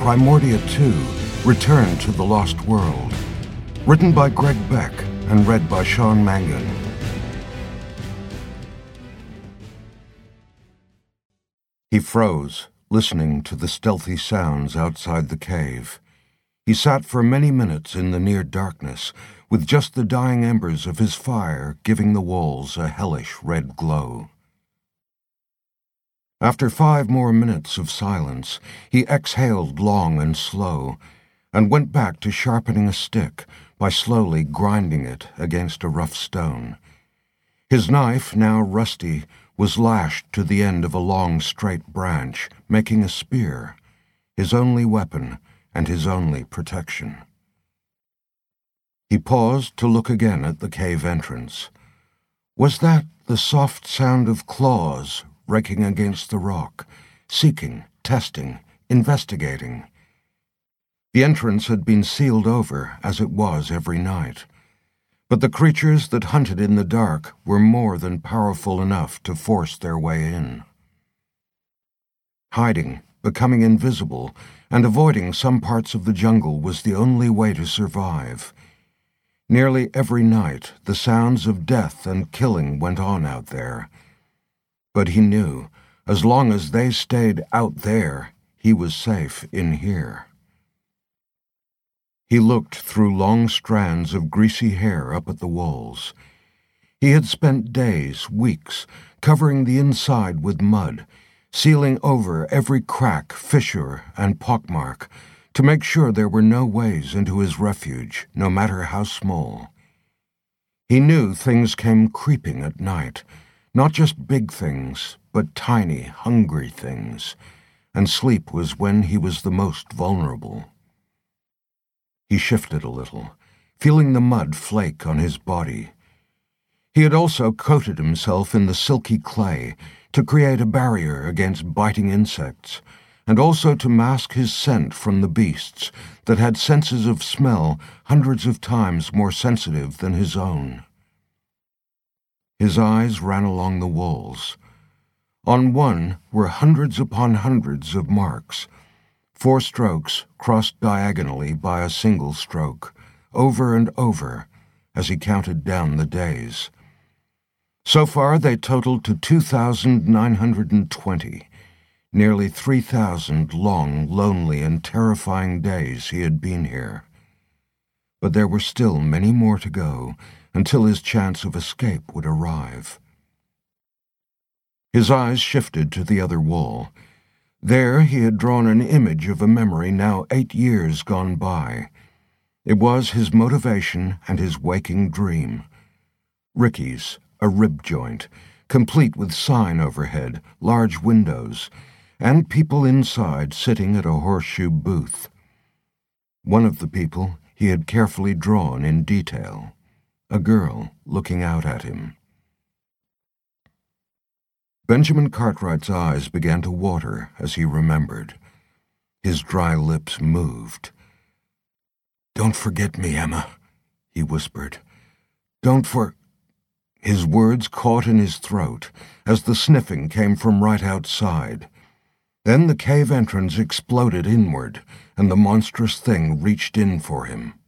Primordia 2, Return to the Lost World. Written by Greg Beck and read by Sean Mangan. He froze, listening to the stealthy sounds outside the cave. He sat for many minutes in the near darkness, with just the dying embers of his fire giving the walls a hellish red glow. After 5 more minutes of silence, he exhaled long and slow, and went back to sharpening a stick by slowly grinding it against a rough stone. His knife, now rusty, was lashed to the end of a long straight branch, making a spear, his only weapon and his only protection. He paused to look again at the cave entrance. Was that the soft sound of claws raking against the rock, seeking, testing, investigating? The entrance had been sealed over, as it was every night. But the creatures that hunted in the dark were more than powerful enough to force their way in. Hiding, becoming invisible, and avoiding some parts of the jungle was the only way to survive. Nearly every night, the sounds of death and killing went on out there. But he knew, as long as they stayed out there, he was safe in here. He looked through long strands of greasy hair up at the walls. He had spent days, weeks, covering the inside with mud, sealing over every crack, fissure, and pockmark to make sure there were no ways into his refuge, no matter how small. He knew things came creeping at night, not just big things, but tiny, hungry things, and sleep was when he was the most vulnerable. He shifted a little, feeling the mud flake on his body. He had also coated himself in the silky clay to create a barrier against biting insects, and also to mask his scent from the beasts that had senses of smell hundreds of times more sensitive than his own. His eyes ran along the walls. On one were hundreds upon hundreds of marks, 4 strokes crossed diagonally by a single stroke, over and over, as he counted down the days. So far they totaled to 2,920, nearly 3,000 long, lonely, and terrifying days he had been here. But there were still many more to go until his chance of escape would arrive. His eyes shifted to the other wall. There he had drawn an image of a memory now 8 years gone by. It was his motivation and his waking dream. Ricky's, a rib joint, complete with sign overhead, large windows, and people inside sitting at a horseshoe booth. One of the people he had carefully drawn in detail, a girl looking out at him. Benjamin Cartwright's eyes began to water as he remembered. His dry lips moved. "Don't forget me, Emma," he whispered. "Don't for—" His words caught in his throat as the sniffing came from right outside. Then the cave entrance exploded inward, and the monstrous thing reached in for him.